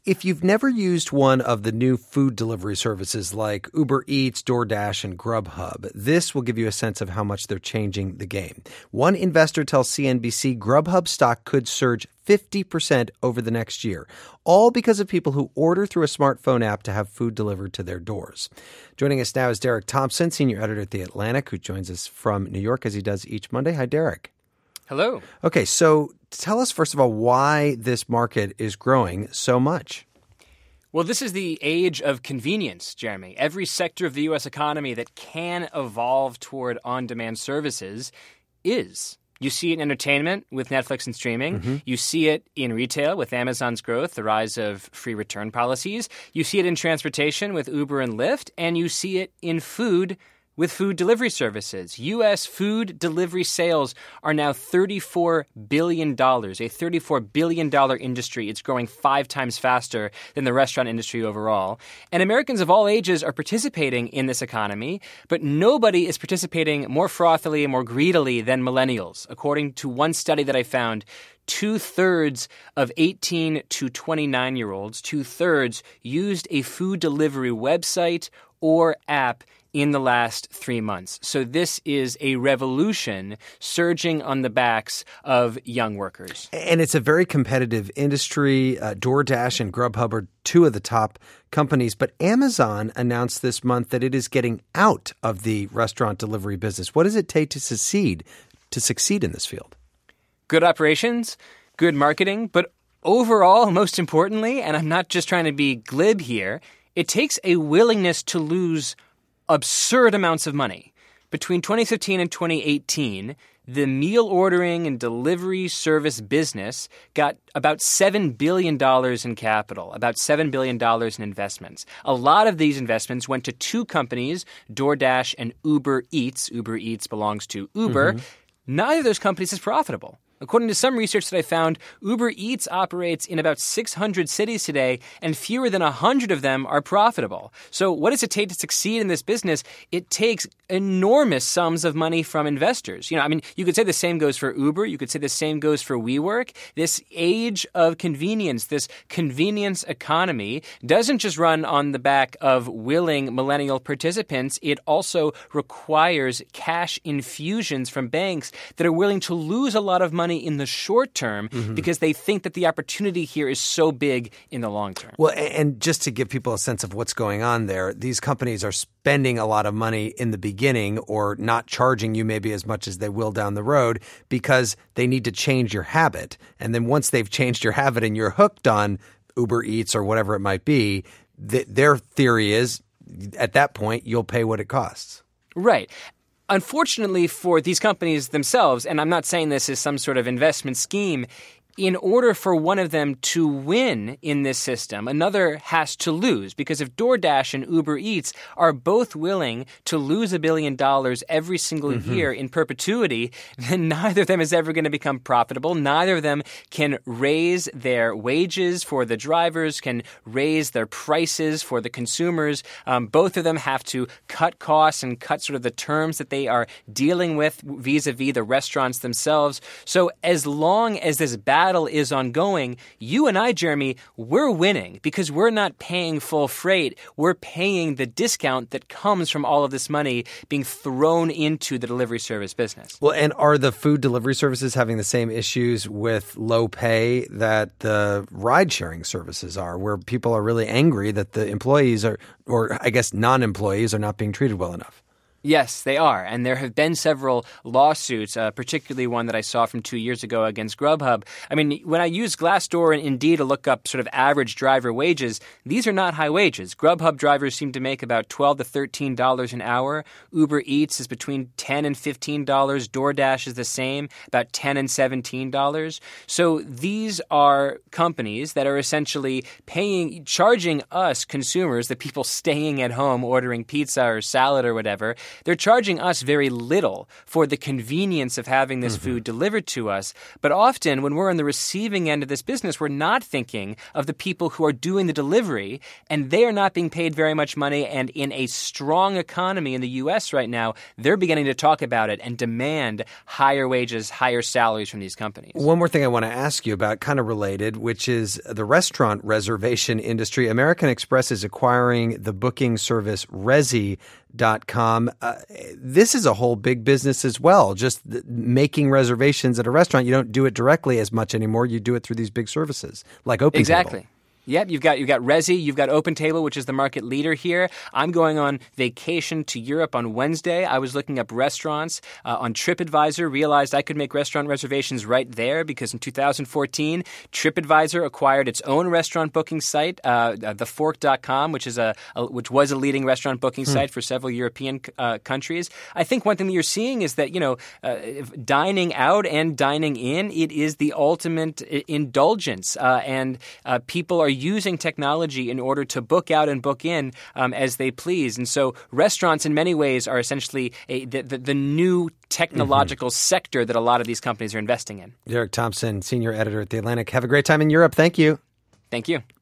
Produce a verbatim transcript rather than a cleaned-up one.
If you've never used one of the new food delivery services like Uber Eats, DoorDash, and Grubhub, this will give you a sense of how much they're changing the game. One investor tells C N B C Grubhub stock could surge fifty percent over the next year, all because of people who order through a smartphone app to have food delivered to their doors. Joining us now is Derek Thompson, senior editor at The Atlantic, who joins us from New York as he does each Monday. Hi, Derek. Hello. Okay, so tell us, first of all, why this market is growing so much. Well, this is the age of convenience, Jeremy. Every sector of the U S economy that can evolve toward on-demand services is. You see it in entertainment with Netflix and streaming. Mm-hmm. You see it in retail with Amazon's growth, the rise of free return policies. You see it in transportation with Uber and Lyft. And you see it in food with food delivery services. U S food delivery sales are now thirty-four billion dollars, a thirty-four billion dollars industry. It's growing five times faster than the restaurant industry overall. And Americans of all ages are participating in this economy, but nobody is participating more frothily and more greedily than millennials. According to one study that I found, two-thirds of eighteen to twenty-nine-year-olds, two-thirds used a food delivery website or app in the last three months. So this is a revolution surging on the backs of young workers. And it's a very competitive industry. Uh, DoorDash and Grubhub are two of the top companies. But Amazon announced this month that it is getting out of the restaurant delivery business. What does it take to succeed, to succeed in this field? Good operations, good marketing, but overall, most importantly, and I'm not just trying to be glib here, it takes a willingness to lose absurd amounts of money. Between twenty fifteen and twenty eighteen, the meal ordering and delivery service business got about seven billion dollars in capital, about seven billion dollars in investments. A lot of these investments went to two companies, DoorDash and Uber Eats. Uber Eats belongs to Uber. Mm-hmm. Neither of those companies is profitable. According to some research that I found, Uber Eats operates in about six hundred cities today, and fewer than one hundred of them are profitable. So what does it take to succeed in this business? It takes enormous sums of money from investors. You know, I mean, you could say the same goes for Uber. You could say the same goes for WeWork. This age of convenience, this convenience economy, doesn't just run on the back of willing millennial participants. It also requires cash infusions from banks that are willing to lose a lot of money in the short term mm-hmm. because they think that the opportunity here is so big in the long term. Well, and just to give people a sense of what's going on there, these companies are spending a lot of money in the beginning or not charging you maybe as much as they will down the road because they need to change your habit. And then once they've changed your habit and you're hooked on Uber Eats or whatever it might be, th- their theory is at that point you'll pay what it costs. Right. Unfortunately for these companies themselves, and I'm not saying this is some sort of investment scheme, in order for one of them to win in this system, another has to lose. Because if DoorDash and Uber Eats are both willing to lose a billion dollars every single mm-hmm. year in perpetuity, then neither of them is ever going to become profitable. Neither of them can raise their wages for the drivers, can raise their prices for the consumers. Um, both of them have to cut costs and cut sort of the terms that they are dealing with vis-a-vis the restaurants themselves. So as long as this battle battle is ongoing, you and I, Jeremy, we're winning because we're not paying full freight. We're paying the discount that comes from all of this money being thrown into the delivery service business. Well, and are the food delivery services having the same issues with low pay that the ride-sharing services are, where people are really angry that the employees are, or I guess non-employees, are not being treated well enough? Yes, they are. And there have been several lawsuits, uh, particularly one that I saw from two years ago against Grubhub. I mean, when I use Glassdoor and Indeed to look up sort of average driver wages, these are not high wages. Grubhub drivers seem to make about twelve to thirteen dollars an hour. Uber Eats is between ten and fifteen dollars. DoorDash is the same, about ten and seventeen dollars. So these are companies that are essentially paying, charging us consumers, the people staying at home ordering pizza or salad or whatever, they're charging us very little for the convenience of having this mm-hmm. food delivered to us. But often when we're on the receiving end of this business, we're not thinking of the people who are doing the delivery, and they are not being paid very much money. And in a strong economy in the U S right now, they're beginning to talk about it and demand higher wages, higher salaries from these companies. One more thing I want to ask you about, kind of related, which is the restaurant reservation industry. American Express is acquiring the booking service Resy dot com. Uh, this is a whole big business as well. Just th- making reservations at a restaurant, you don't do it directly as much anymore. You do it through these big services like OpenTable. Exactly. Yep, you've got you've got Resy, you've got OpenTable, which is the market leader here. I'm going on vacation to Europe on Wednesday. I was looking up restaurants uh, on TripAdvisor, realized I could make restaurant reservations right there because in two thousand fourteen, TripAdvisor acquired its own restaurant booking site, uh, the fork dot com, which is a, a which was a leading restaurant booking hmm. site for several European uh, countries. I think one thing that you're seeing is that, you know, uh, dining out and dining in, it is the ultimate indulgence, uh, and uh, people are using technology in order to book out and book in um, as they please. And so restaurants in many ways are essentially a, the, the, the new technological mm-hmm. sector that a lot of these companies are investing in. Derek Thompson, senior editor at The Atlantic. Have a great time in Europe. Thank you. Thank you.